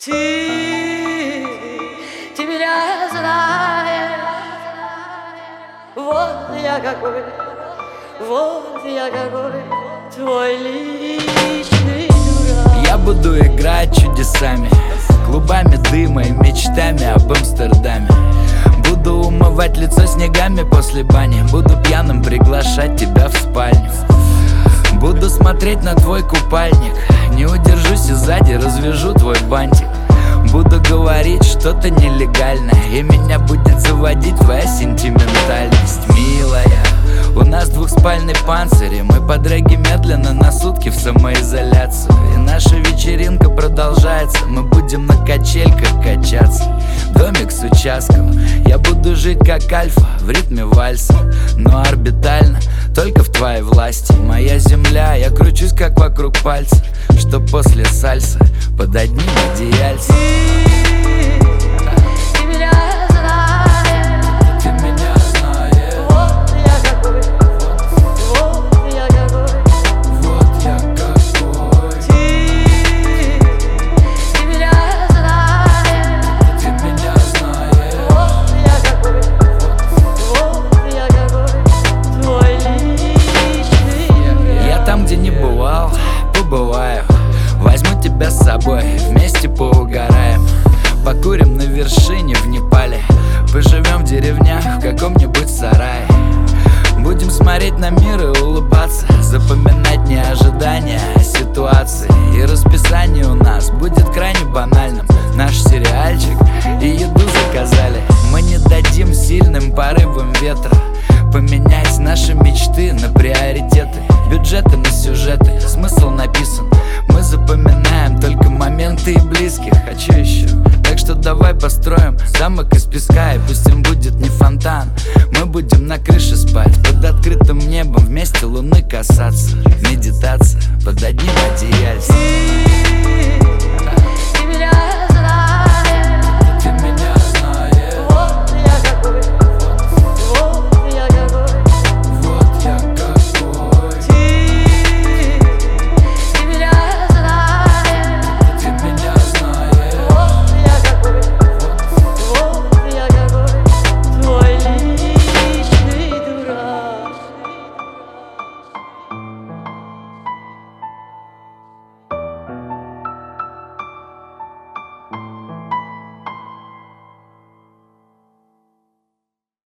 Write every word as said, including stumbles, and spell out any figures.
Ты, ты меня знаешь. Вот я какой, вот я какой, твой личный дурак. Я буду играть чудесами, клубами дыма и мечтами об Амстердаме. Буду умывать лицо снегами после бани, буду пьяным приглашать тебя в спальню. Буду смотреть на твой купальник, не удержусь и сзади развяжу твой бантик. Буду говорить что-то нелегальное, и меня будет заводить твоя сентиментальность. Милая, у нас двухспальный панцирь, и мы под регги медленно на сутки в самоизоляцию. И наша вечеринка продолжается, мы будем на качельках качаться. Домик с участком, я буду жить как альфа в ритме вальса, но орбитально, только в твоей власти. Моя земля, я кручусь как вокруг пальца, что после сальса под одним одеяльцем. Ты меня знаешь, Ты меня знаешь, вот я какой, вот я какой, вот я какой. ты, ты меня знаешь, Ты меня знаешь, вот я какой, вот я какой, твой личный дурак. я там, где не бывал, побываю. Возьму тебя с собой, вместе поугараем. Покурим на вершине в Непале, поживем в деревнях в каком-нибудь сарае. Будем смотреть на мир и улыбаться, запоминать неожидания ситуации. И расписание у нас будет крайне банальным. Наш сериальчик и еду заказали. Мы не дадим сильным порывам ветра поменять наши мечты на приоритеты. Бюджеты на сюжеты, смысл написан. Мы запоминаем только моменты и близких. А чё еще? Так что давай построим замок из песка, и пусть им будет не фонтан. Мы будем на крыше спать, под открытым небом, вместе луны касаться. Медитация под одним одеяльцем.